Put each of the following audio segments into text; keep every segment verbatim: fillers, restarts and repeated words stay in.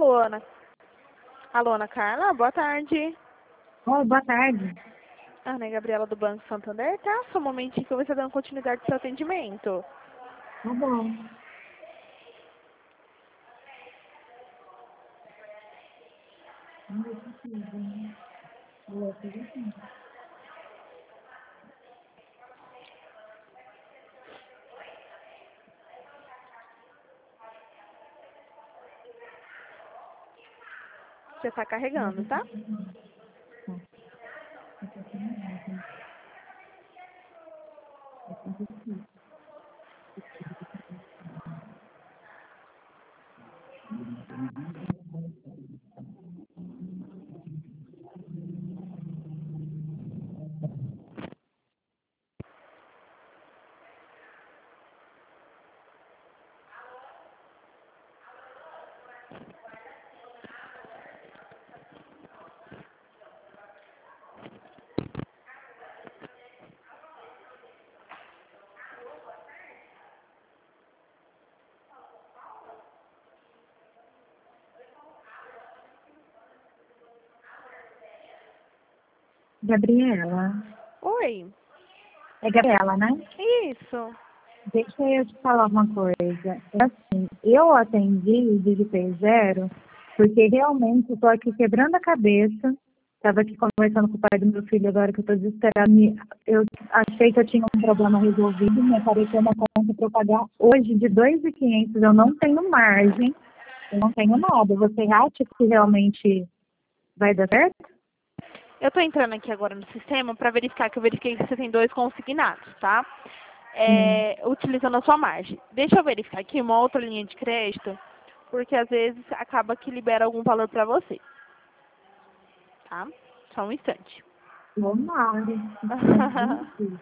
Alô, Ana. Alô, Ana Carla, boa tarde. Oi, boa tarde. Ana e Gabriela do Banco Santander, tá? Só um momentinho que eu vou estar dando continuidade ao seu atendimento. Tá bom. Já está carregando, tá? Gabriela. Oi. É Gabriela, né? Isso. Deixa eu te falar uma coisa. É assim, eu atendi o Digipay Zero porque realmente eu tô aqui quebrando a cabeça. Estava aqui conversando com o pai do meu filho agora que eu estou desesperada. Me- Eu achei que eu tinha um problema resolvido, me apareceu uma conta para eu pagar hoje de dois mil e quinhentos. Eu não tenho margem, eu não tenho nada. Você acha que realmente vai dar certo? Eu tô entrando aqui agora no sistema para verificar que eu verifiquei que você tem dois consignados, tá? Sim. É, utilizando a sua margem. Deixa eu verificar aqui uma outra linha de crédito, porque às vezes acaba que libera algum valor para você, tá? Só um instante. Tomara. Entendi.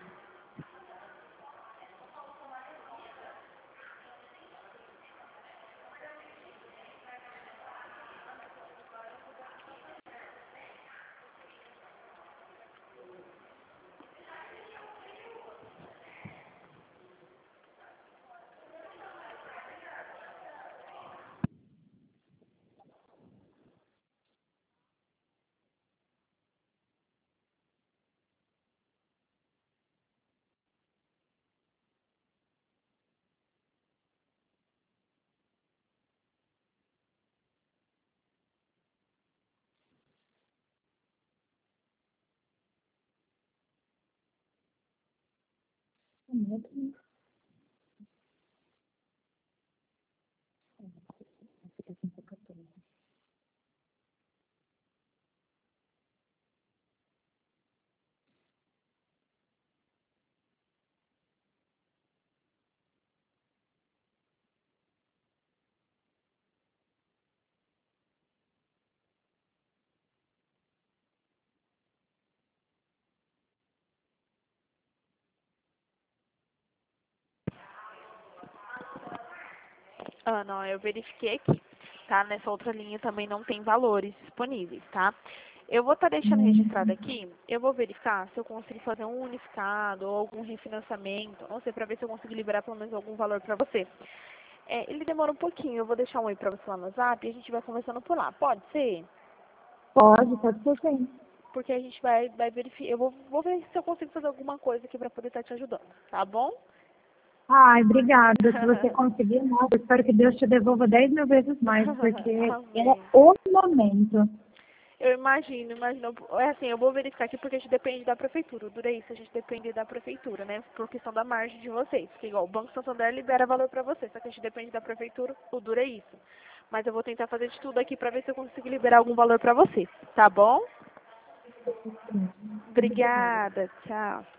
Ah, não, eu verifiquei aqui, tá? Nessa outra linha também não tem valores disponíveis, tá? Eu vou estar deixando registrado aqui, eu vou verificar se eu consigo fazer um unificado ou algum refinanciamento, não sei, para ver se eu consigo liberar pelo menos algum valor para você. É, ele demora um pouquinho, eu vou deixar um oi para você lá no Zap e a gente vai conversando por lá, pode ser? Pode, pode ser sim. Porque a gente vai, vai verificar, eu vou, vou ver se eu consigo fazer alguma coisa aqui para poder estar te ajudando, tá bom? Ai, obrigada. Se você conseguir, nossa, eu espero que Deus te devolva dez mil vezes mais, porque é Amém. o momento. Eu imagino, imagino. É assim, eu vou verificar aqui porque a gente depende da prefeitura. O dura é isso, a gente depende da prefeitura, né? Por questão da margem de vocês. Porque igual o Banco Santander libera valor pra vocês, só que a gente depende da prefeitura, o dura é isso. Mas eu vou tentar fazer de tudo aqui pra ver se eu consigo liberar algum valor pra você. Tá bom? Sim. Obrigada. Obrigada, tchau.